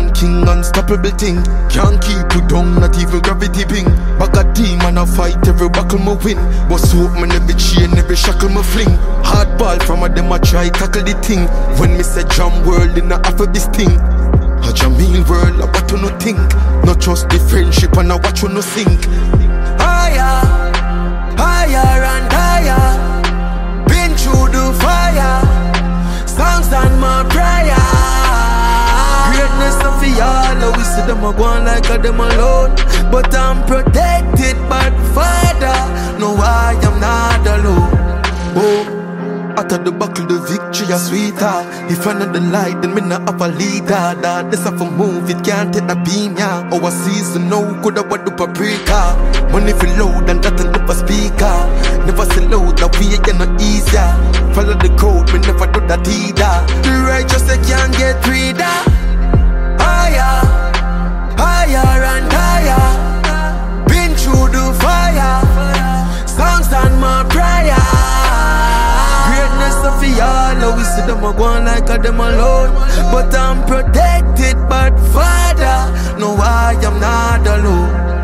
born king, unstoppable thing. Can't keep you down, not even gravity ping. Bag a demon, I fight every battle me win. But hope me every chain, every shackle me fling. Hard ball from a them I try tackle the thing. When me say jam world in a half of this thing. A Jamil world, I what you no think. Not just the friendship and I watch you no sink. Higher, higher and higher. Been through the fire. Songs and my prayer. Greatness of y'all, we see them a go on like a them alone. But I'm protected by the Father. No, I am not alone. Oh, after the buckle, the victory is sweeter. If I know the light, then me not have a leader. That this have a move, it can't take a beam, yeah. Our season, no, could have what do paprika. Money feel loud and that and never speaker. Never say loud, that we ain't no easier. Follow the code, me never do that either. The righteous, they can't get reader. Higher, higher and higher. Been through the fire. Songs and my prayer. Greatness of y'all, we see them a go on like a them alone. But I'm protected by the Father. No, I am not alone.